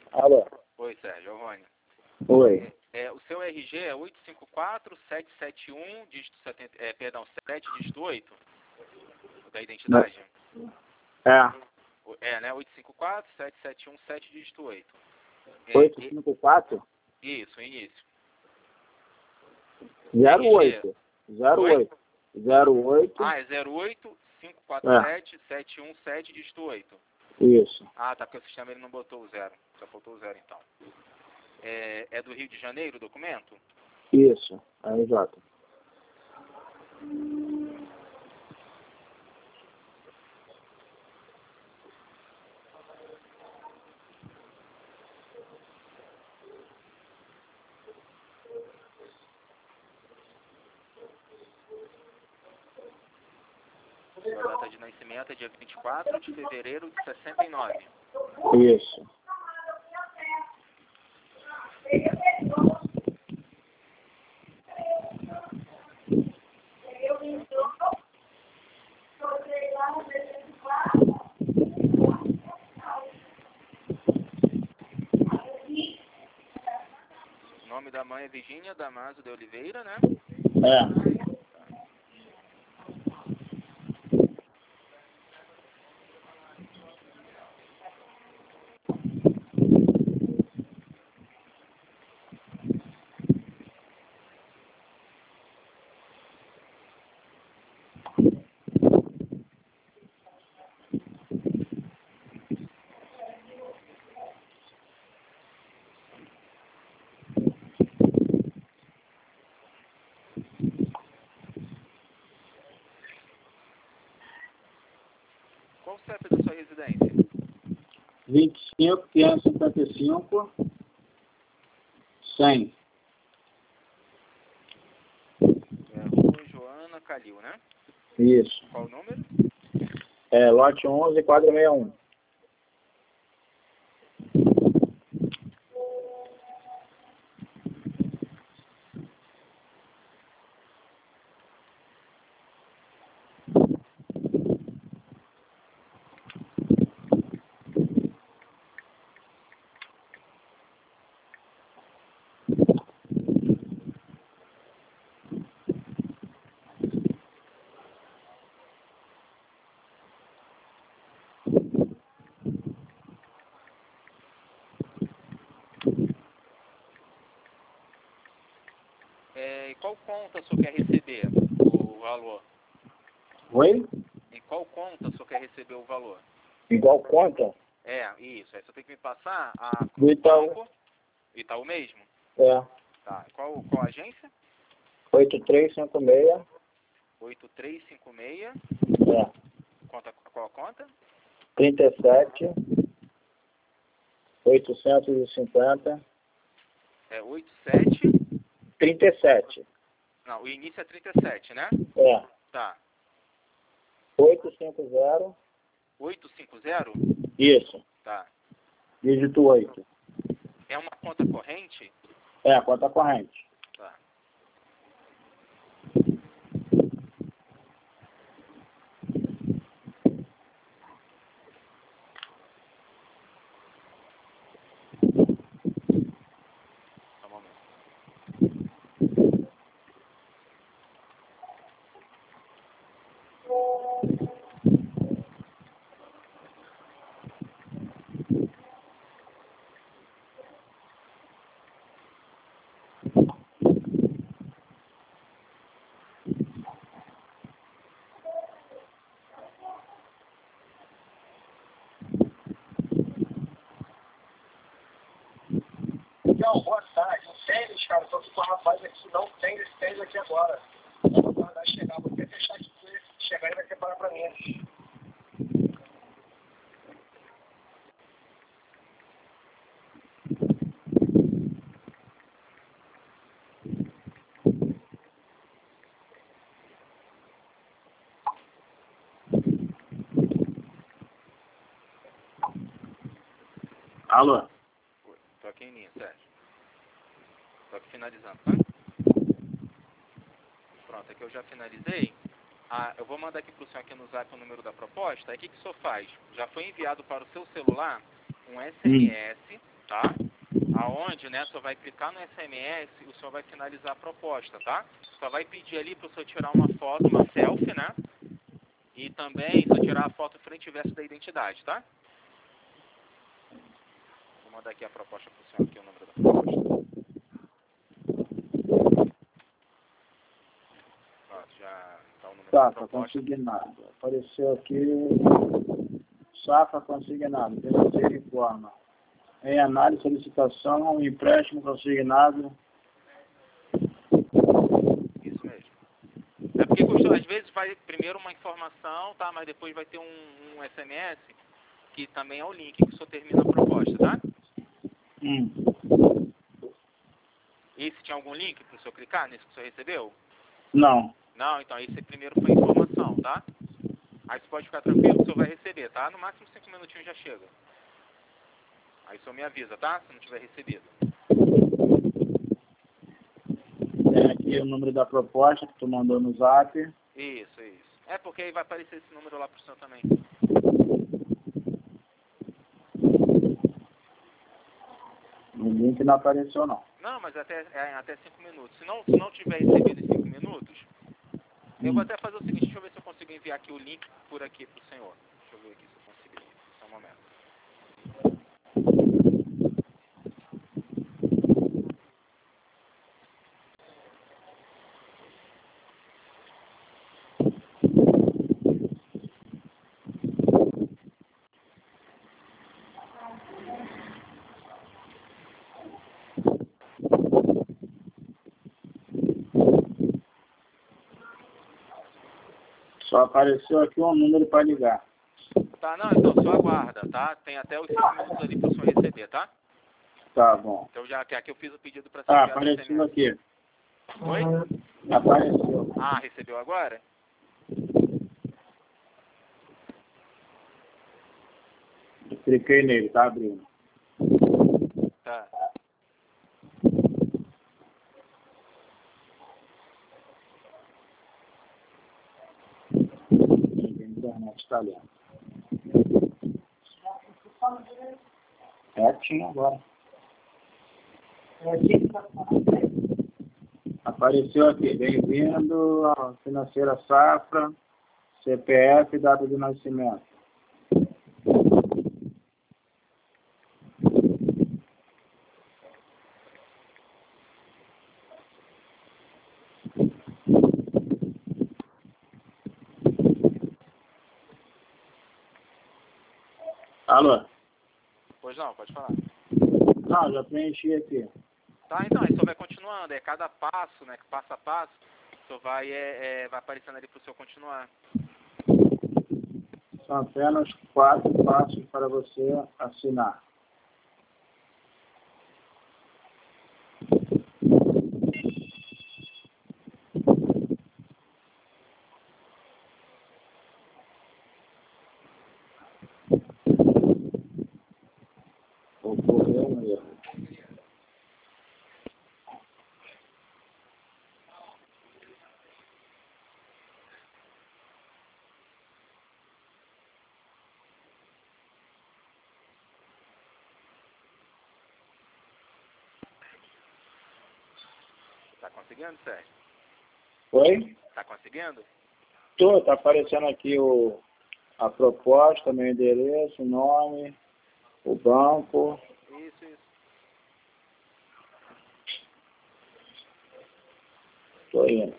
Alô? Oi, Sérgio, Rony. Oi. O seu RG é 854-771, dígito 7, dígito 8, da identidade? Né? 854-771, 7, dígito 8. 854? Isso, início. 08. 08. 08. Ah, é 08 547 717, dígito 8. Isso. Ah, tá, porque o sistema ele não botou o 0. Só faltou o 0, então. É do Rio de Janeiro o documento? Isso. RJ. A data de nascimento é dia 24 de fevereiro de 69. Isso. O nome da mãe é Virgínia Damaso de Oliveira, né? É. Qual o CEP da sua residência? 25, 555, 100. Rua Joana Calil, né? Isso. Qual o número? Lote 11, quadra 61. E qual conta o senhor quer receber o valor? Oi? Em qual conta o senhor quer receber o valor? Igual conta? Isso. Aí você tem que me passar a Do Itaú. banco. Itaú mesmo? Tá. Qual a agência? 8356. 8356. Qual a conta? 37. 850. 87. 37. Não, o início é 37, né? Tá. 850. 850? Isso. Tá. Dígito 8. É uma conta corrente? A conta corrente. Tá. Só um momento. Não, boa tarde. Um tênis, cara. Tô aqui com o rapaz aqui. Não tem esse tênis aqui agora. Vou aguardar chegar. Vou até fechar aqui. Se chegar, ele vai separar pra mim. Alô? Tô aqui em linha, Sérgio. Tô aqui finalizando, tá? Pronto, aqui eu já finalizei. Eu vou mandar aqui pro senhor aqui no zap o número da proposta. Aí o que o senhor faz? Já foi enviado para o seu celular um SMS tá? Aonde, né, o senhor vai clicar no SMS e o senhor vai finalizar a proposta, tá? Só vai pedir ali para o senhor tirar uma foto, uma selfie, né? E também só tirar a foto frente e verso da identidade, tá? Vou mandar aqui a proposta para o senhor, aqui o número da proposta. Pronto, já está o número da Safra proposta. consignado. Apareceu aqui. Safra consignado. Financeiro informa. Em análise, solicitação, empréstimo consignado. Isso mesmo. É porque às vezes vai primeiro uma informação, tá? Mas depois vai ter um SMS que também é o link que o senhor termina a proposta, tá? Esse tinha algum link para o senhor clicar nesse que o senhor recebeu? Não. Não, então esse primeiro foi a informação, tá? Aí você pode ficar tranquilo que o senhor vai receber, tá? No máximo 5 minutinhos já chega. Aí o senhor me avisa, tá? Se não tiver recebido. Tem aqui o número da proposta que tu mandou no zap. Isso. É porque aí vai aparecer esse número lá pro senhor também. O link não apareceu, não. Não, mas até 5 minutos. Se não tiver recebido em 5 minutos, eu vou até fazer o seguinte, deixa eu ver se eu consigo enviar aqui o link por aqui pro senhor. Deixa eu ver aqui se eu consigo. Só um momento. Só apareceu aqui um número para ligar. Tá, não, então só aguarda, tá? Tem até os 5 minutos ali pro senhor receber, tá? Tá bom. Então já que aqui eu fiz o pedido para ser Ah, enviado apareceu SMS. aqui. Oi? Apareceu. Ah, recebeu agora? Eu cliquei nele, tá abrindo. Tá. A internet está lendo. Tinha agora. Apareceu aqui. Bem-vindo à Financeira Safra, CPF e data de nascimento. Alô? Pois não, pode falar. Não, já preenchi aqui. Tá, então, aí o senhor vai continuando. É cada passo, né? Passo a passo, o senhor vai aparecendo ali pro senhor continuar. São apenas 4 passos para você assinar. Ocorreu um erro. Tá conseguindo, Sérgio? Oi? Tá conseguindo? Tá aparecendo aqui a proposta, meu endereço, o nome, o banco. Isso. Estou indo.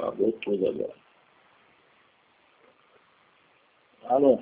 Acabou tudo agora. Alô?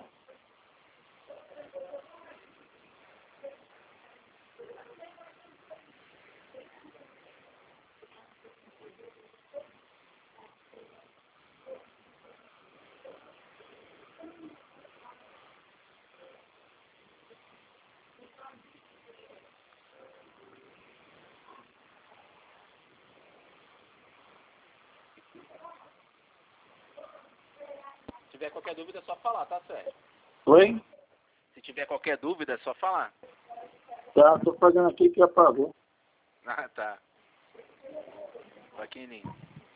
Se tiver qualquer dúvida é só falar, tá, Sérgio? Oi? Se tiver qualquer dúvida é só falar. Tá, tô fazendo aqui que apagou. Ah, tá. Pequenininho.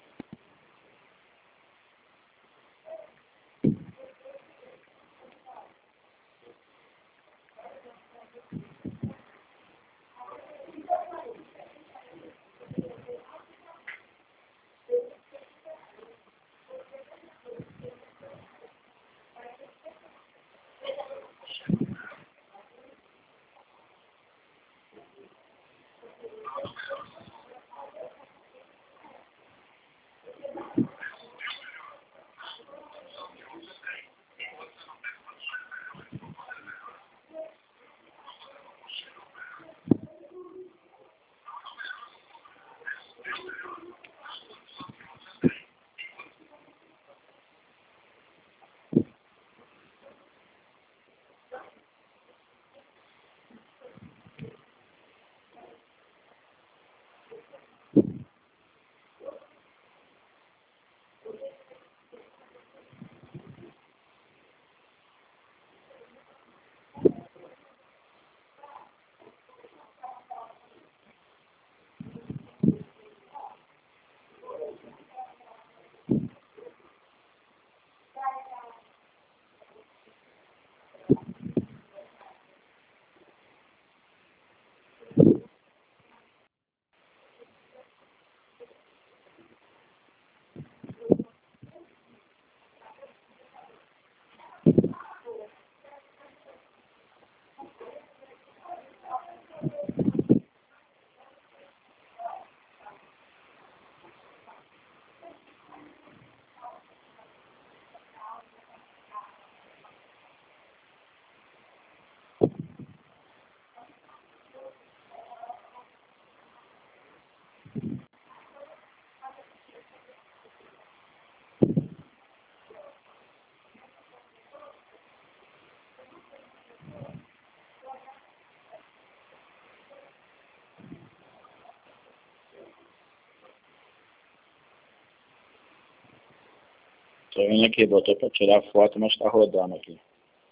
Tô vendo aqui, botou pra tirar foto, mas tá rodando aqui.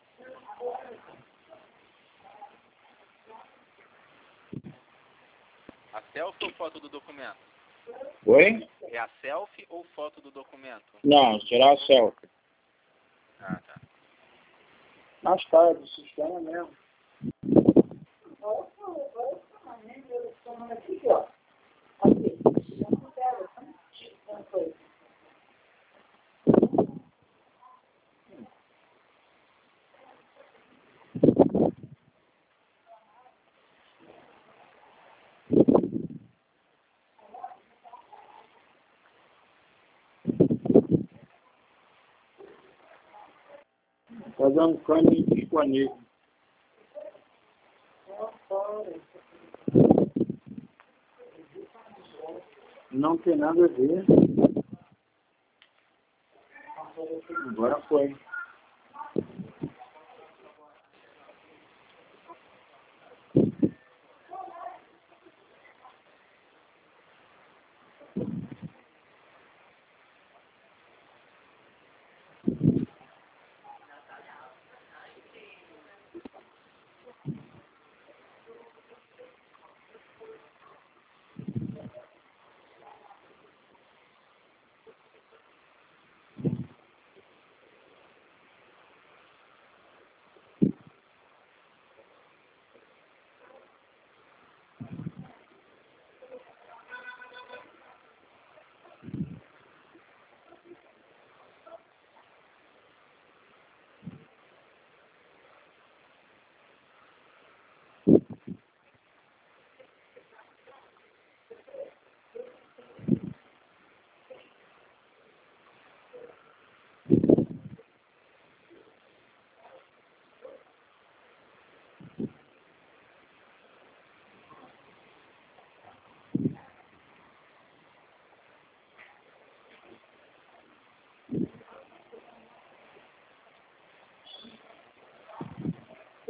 A selfie ou foto do documento? Oi? É a selfie ou foto do documento? Não, tirar a selfie. Ah, tá. Mas tá, é do sistema mesmo. Fazendo câmbio disponível. Não tem nada a ver. Agora foi.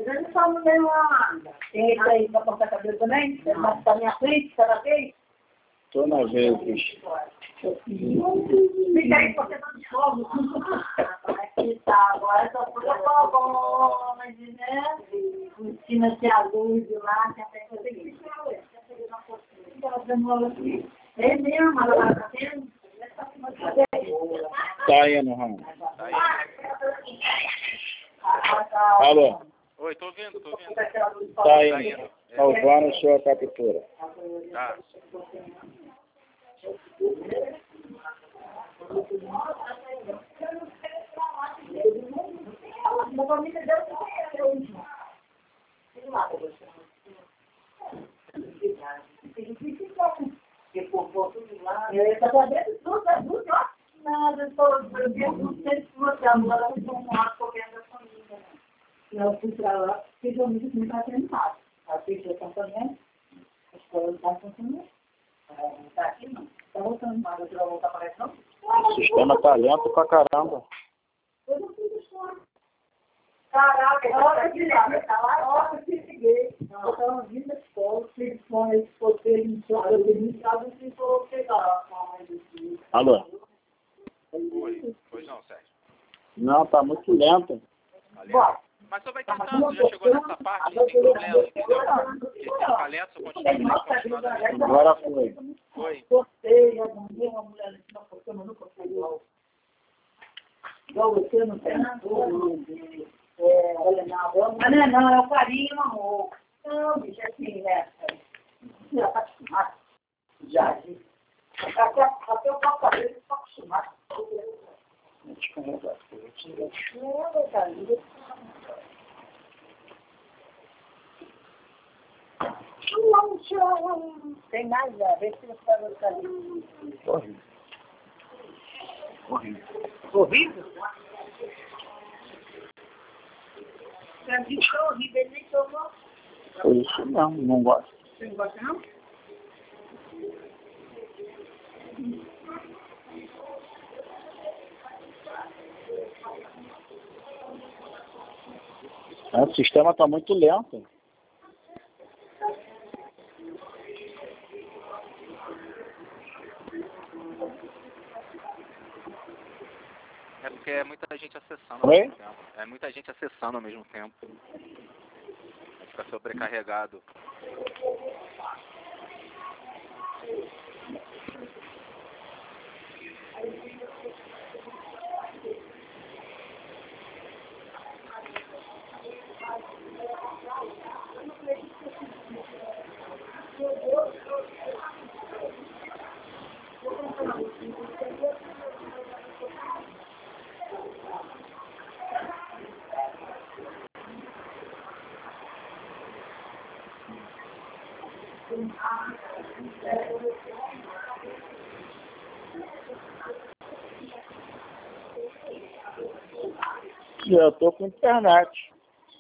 Ele só não deu uma... Tem esse aí pra cortar cabelo também? Tá minha frente, tá na frente? Tô na vez. Fica aí, porque tá de fogo. Aqui tá, agora só foi bom, mas né? Ensina-se a luz de lá, que até fazer isso. É mesmo, ela tá vendo? Tá indo, Ramos. Tá aí. Alô? Oi, tô ouvindo. Tá indo. Salvando sua captura. Tá. Eu fui pra lá, fiz o mesmo que está treinado. A ficha também, a escola não está funcionando. Não está aqui, não. Está voltando, mas eu vou voltar para isso, não? O sistema tá lento pra caramba. Eu não fiz escola. Caraca, a hora que ele tá lá, a hora que eu cheguei. Eu estava vindo da escola, fiz com esse poder, eu estava sem pegar. Alô? Oi. Pois não, Sérgio. Não, tá muito lento. Valeu. Mas só vai tentando, já chegou nessa parte, não tem problema, entendeu? Porque se ficar lento, você continua da mesma. Agora foi. Foi. Gostei, já mandei uma mulher ali, não, porque eu não consegui. Igual você não tem olha, não, é o carinho, amor. Não, bicho, assim, né? Já tá acostumado. Já, gente. Até o papo dele está acostumado. Tem mais, já. Vê se você vai gostar disso. Horrível? Pra mim foi horrível, ele nem tomou. Por isso não gosto. Você não gosta, não? O sistema tá muito lento. É porque é muita gente acessando Oi? ao mesmo tempo. É muita gente acessando ao mesmo tempo. Vai ficar sobrecarregado. Eu tô com internet.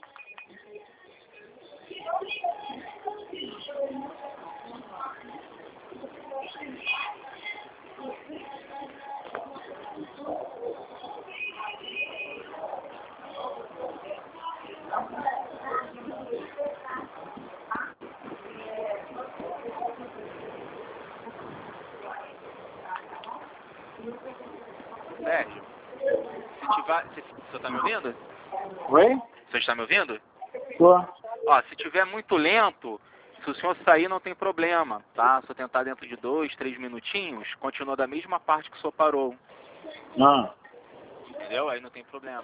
Sérgio, você tá me ouvindo? Oi? Você está me ouvindo? Tô. Ó, se tiver muito lento, se o senhor sair não tem problema, tá? Se eu tentar dentro de 2, 3 minutinhos, continua da mesma parte que o senhor parou. Não. Entendeu? Aí não tem problema.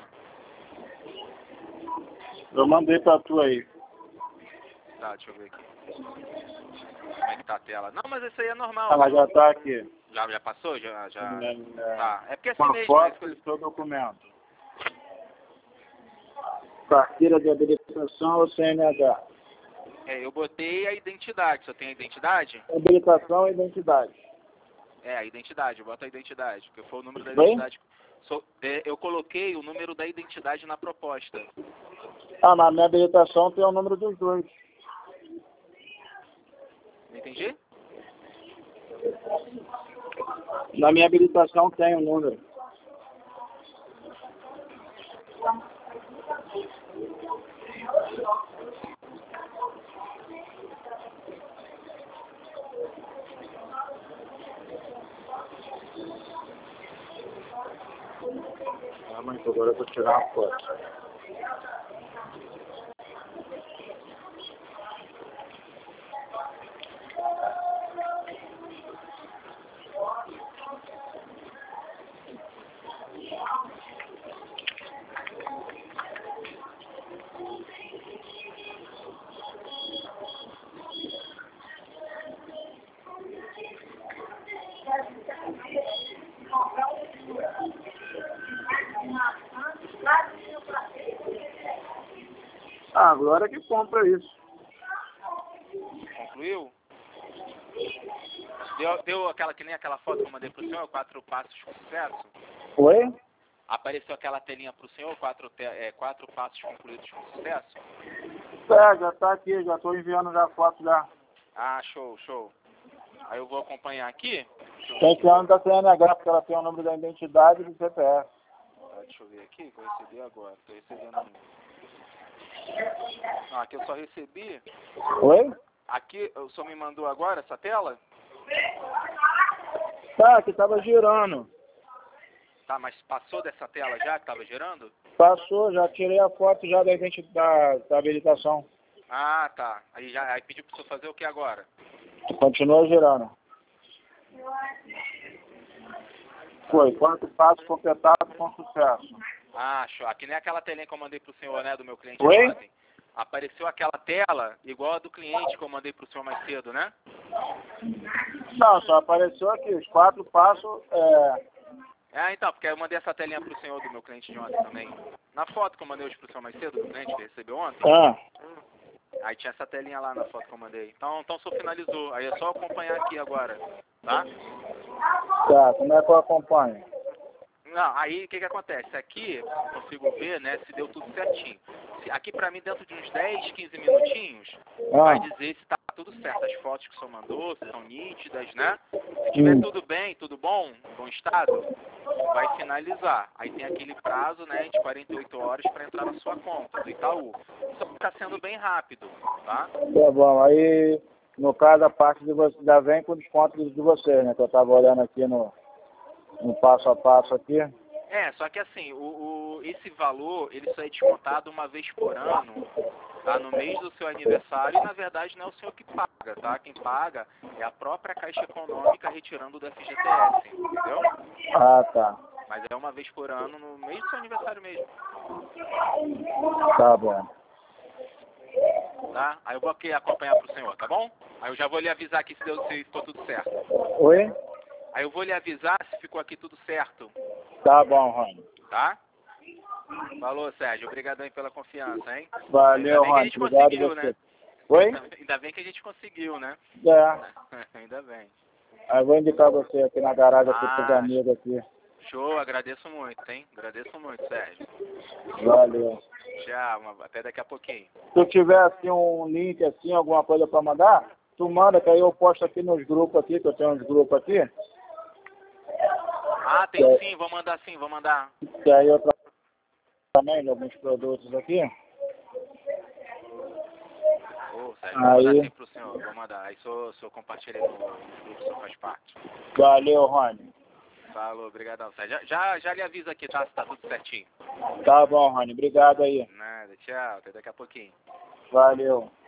Eu mandei pra tu aí. Tá, deixa eu ver aqui. Como é que tá a tela? Não, mas isso aí é normal. Ela já tá aqui. Já passou? Já. É, Tá. É porque assim com a mesmo. É isso que foto eu- do seu documento. Carteira de habilitação ou CNH? eu botei a identidade. Só tem a identidade? Habilitação e identidade. É, a identidade. Eu boto a identidade, porque foi o número da Oi? identidade. Eu coloquei o número da identidade na proposta. Ah, na minha habilitação tem o número dos dois. Entendi? Na minha habilitação tem o número. Calma aí, que agora eu vou tirar uma foto. Ah, agora que compra isso. Concluiu? Deu aquela que nem aquela foto que eu mandei pro senhor, 4 passos com sucesso? Oi? Apareceu aquela telinha pro senhor, 4 passos concluídos com sucesso? É, já tá aqui, já tô enviando já a foto já. Ah, show, show. Aí eu vou acompanhar aqui. Tá enviando da CNH, porque ela tem o número da identidade e do CPF. Tá, deixa eu ver aqui, que eu recebi agora. Tô recebendo um. Ah, aqui eu só recebi. Oi? Aqui, o senhor me mandou agora essa tela? Tá, que tava girando. Tá, mas passou dessa tela já que tava gerando? Passou, já tirei a foto já da identidade, da habilitação. Ah, tá. Aí pediu pro senhor fazer o que agora? Continua girando. Foi, 4 passos completados com sucesso. Ah, show. Aqui nem aquela telinha que eu mandei pro senhor, né, do meu cliente Oi? ontem. Apareceu aquela tela igual a do cliente que eu mandei pro senhor mais cedo, né? Não, só apareceu aqui, os 4 passos, Então, porque eu mandei essa telinha pro senhor do meu cliente de ontem também. Na foto que eu mandei hoje pro senhor mais cedo, do cliente que recebeu ontem. Aí tinha essa telinha lá na foto que eu mandei. Então o senhor finalizou. Aí é só acompanhar aqui agora, tá? Tá, como é que eu acompanho? Não, aí o que acontece? Aqui eu consigo ver, né, se deu tudo certinho. Aqui pra mim, dentro de uns 10, 15 minutinhos, vai dizer se tá tudo certo. As fotos que o senhor mandou, se são nítidas, né? Se tiver tudo bem, tudo bom, em bom estado, vai finalizar. Aí tem aquele prazo, né, de 48 horas para entrar na sua conta do Itaú. Isso está sendo bem rápido, tá? Tá bom, aí no caso a parte de você já vem com desconto de vocês, né? Que eu tava olhando aqui no passo a passo aqui. Só que assim, esse valor, ele só é descontado uma vez por ano, tá? No mês do seu aniversário, e na verdade não é o senhor que paga, tá? Quem paga é a própria Caixa Econômica retirando do FGTS, entendeu? Ah, tá. Mas é uma vez por ano, no mês do seu aniversário mesmo. Tá bom. Tá? Aí eu vou aqui acompanhar pro senhor, tá bom? Aí eu já vou lhe avisar aqui se ficou tudo certo. Oi? Aí eu vou lhe avisar se ficou aqui tudo certo. Tá bom, Rony. Tá? Falou, Sérgio. Obrigadão aí pela confiança, hein? Valeu, Rony. A gente conseguiu, né? Oi? Ainda bem que a gente conseguiu, né? Ainda bem. Aí eu vou indicar você aqui na garagem aqui pros amigos aqui. Show, agradeço muito, hein? Agradeço muito, Sérgio. Valeu. Tchau, até daqui a pouquinho. Se tu tiver assim um link, assim, alguma coisa pra mandar, tu manda, que aí eu posto aqui nos grupos aqui, que eu tenho uns grupos aqui. Ah, tem sim, vou mandar sim, vou mandar. E aí eu também de alguns produtos aqui. Sérgio, vou mandar sim pro senhor, vou mandar. Aí o senhor compartilha no grupo, o senhor faz parte. Valeu, Rony. Falou, obrigadão, Sérgio. Já lhe aviso aqui, tá? Se tá tudo certinho. Tá bom, Rony. Obrigado aí. Nada, tchau, até daqui a pouquinho. Valeu.